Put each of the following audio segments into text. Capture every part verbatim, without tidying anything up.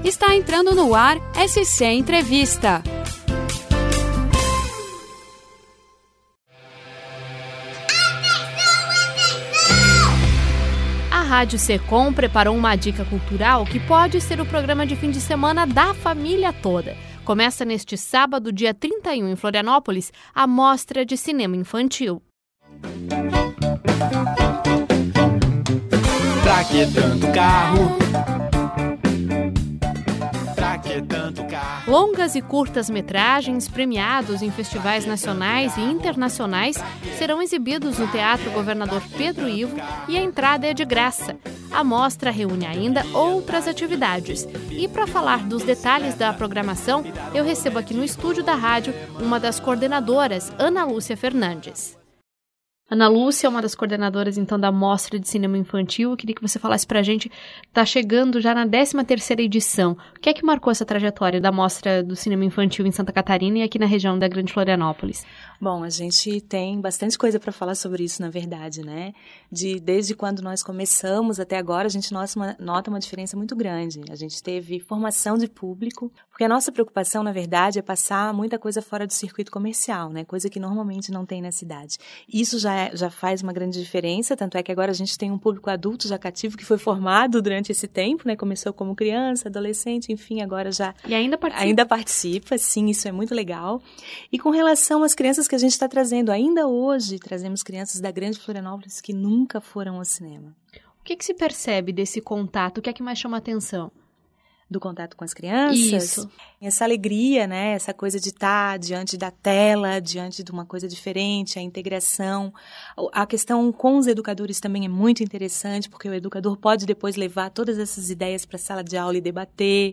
Está entrando no ar S C Entrevista. A Rádio Secom preparou uma dica cultural que pode ser o programa de fim de semana da família toda. Começa neste sábado, dia trinta e um, em Florianópolis, a Mostra de Cinema Infantil. Pra que tanto carro? Pra que tanto carro? Longas e curtas metragens premiados em festivais nacionais e internacionais serão exibidos no Teatro Governador Pedro Ivo e a entrada é de graça. A mostra reúne ainda outras atividades. E para falar dos detalhes da programação, eu recebo aqui no estúdio da rádio uma das coordenadoras, Ana Lúcia Fernandes. Ana Lúcia é uma das coordenadoras, então, da Mostra de Cinema Infantil. Eu queria que você falasse pra gente, está chegando já na décima terceira edição. O que é que marcou essa trajetória da Mostra do Cinema Infantil em Santa Catarina e aqui na região da Grande Florianópolis? Bom, a gente tem bastante coisa para falar sobre isso, na verdade, né? De, desde quando nós começamos até agora, a gente nota uma, nota uma diferença muito grande. A gente teve formação de público, porque a nossa preocupação, na verdade, é passar muita coisa fora do circuito comercial, né? Coisa que normalmente não tem na cidade. Isso já já faz uma grande diferença, tanto é que agora a gente tem um público adulto já cativo que foi formado durante esse tempo, né? Começou como criança, adolescente, enfim, agora já... E ainda participa. Ainda participa, sim, isso é muito legal. E com relação às crianças que a gente está trazendo, ainda hoje trazemos crianças da Grande Florianópolis que nunca foram ao cinema. O que, que se percebe desse contato? O que é que mais chama a atenção? Do contato com as crianças. Isso. Essa alegria, né? Essa coisa de estar diante da tela, diante de uma coisa diferente, a integração. A questão com os educadores também é muito interessante, porque o educador pode depois levar todas essas ideias para a sala de aula e debater.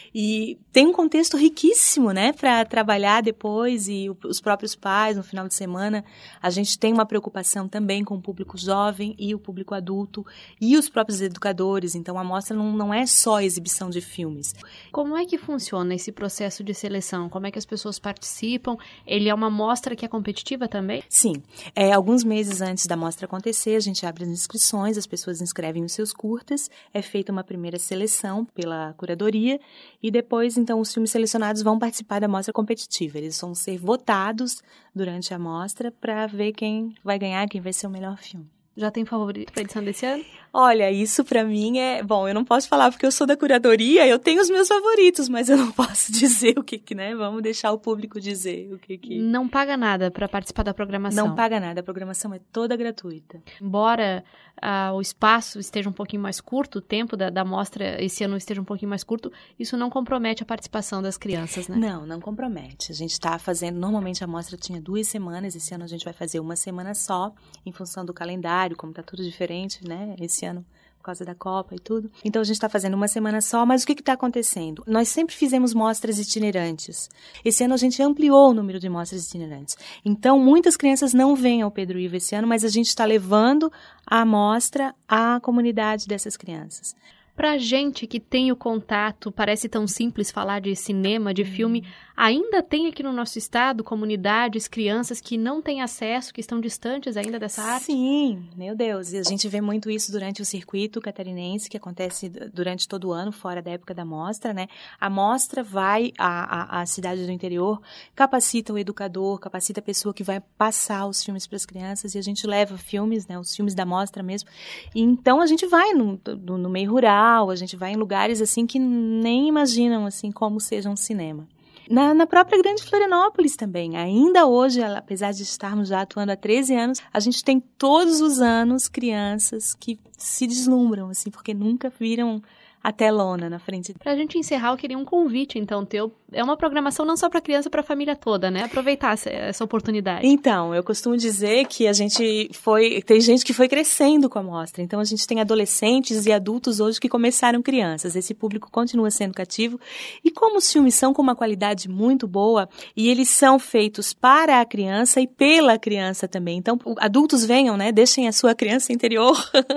E tem um contexto riquíssimo, né? Para trabalhar depois, e os próprios pais, no final de semana, a gente tem uma preocupação também com o público jovem e o público adulto e os próprios educadores. Então, a mostra não, não é só exibição de filme. Filmes. Como é que funciona esse processo de seleção? Como é que as pessoas participam? Ele é uma mostra que é competitiva também? Sim. É, alguns meses antes da mostra acontecer, a gente abre as inscrições, as pessoas inscrevem os seus curtas, é feita uma primeira seleção pela curadoria e depois, então, os filmes selecionados vão participar da mostra competitiva. Eles vão ser votados durante a mostra para ver quem vai ganhar, quem vai ser o melhor filme. Já tem favorito para a edição desse ano? Olha, isso para mim é... Bom, eu não posso falar porque eu sou da curadoria, eu tenho os meus favoritos, mas eu não posso dizer o que que, né? Vamos deixar o público dizer o que que... Não paga nada para participar da programação? Não paga nada, a programação é toda gratuita. Embora ah, o espaço esteja um pouquinho mais curto, o tempo da, da mostra esse ano esteja um pouquinho mais curto, isso não compromete a participação das crianças, né? Não, não compromete. A gente está fazendo... Normalmente a mostra tinha duas semanas, esse ano a gente vai fazer uma semana só, em função do calendário, como está tudo diferente, né, esse ano, por causa da Copa e tudo. Então, a gente está fazendo uma semana só, mas o que está acontecendo? Nós sempre fizemos mostras itinerantes. Esse ano, a gente ampliou o número de mostras itinerantes. Então, muitas crianças não vêm ao Pedro Ivo esse ano, mas a gente está levando a mostra à comunidade dessas crianças. Pra gente que tem o contato, parece tão simples falar de cinema, de filme, ainda tem aqui no nosso estado comunidades, crianças que não têm acesso, que estão distantes ainda dessa arte? Sim, meu Deus, e a gente vê muito isso durante o circuito catarinense, que acontece durante todo o ano, fora da época da mostra, né? A mostra vai à, à, à cidade do interior, capacita o educador, capacita a pessoa que vai passar os filmes para as crianças, e a gente leva filmes, né, os filmes da mostra mesmo, e então a gente vai no, no, no meio rural, a gente vai em lugares assim que nem imaginam assim como seja um cinema. Na, na própria Grande Florianópolis também, ainda hoje, apesar de estarmos já atuando há treze anos, a gente tem todos os anos crianças que se deslumbram, assim, porque nunca viram a telona na frente. Pra gente encerrar, eu queria um convite, então, teu. É uma programação não só para criança, para a família toda, né? Aproveitar essa, essa oportunidade. Então, eu costumo dizer que a gente foi... Tem gente que foi crescendo com a mostra. Então, a gente tem adolescentes e adultos hoje que começaram crianças. Esse público continua sendo cativo. E como os filmes são com uma qualidade muito boa, e eles são feitos para a criança e pela criança também. Então, adultos venham, né? Deixem a sua criança interior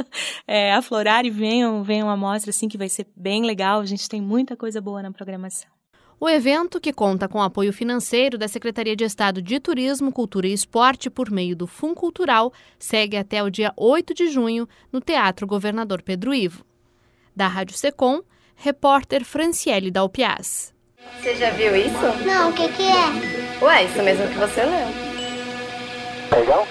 é, aflorar e venham, venham à mostra, assim, que vai ser bem legal. A gente tem muita coisa boa na programação. O evento, que conta com apoio financeiro da Secretaria de Estado de Turismo, Cultura e Esporte por meio do Fundo Cultural, segue até o dia oito de junho no Teatro Governador Pedro Ivo. Da Rádio Secom, repórter Franciele Dalpiaz. Você já viu isso? Não, o que que é? Ué, isso mesmo que você leu. Legal?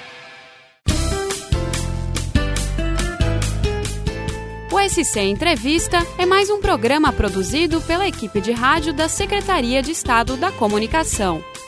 O S C Entrevista é mais um programa produzido pela equipe de rádio da Secretaria de Estado da Comunicação.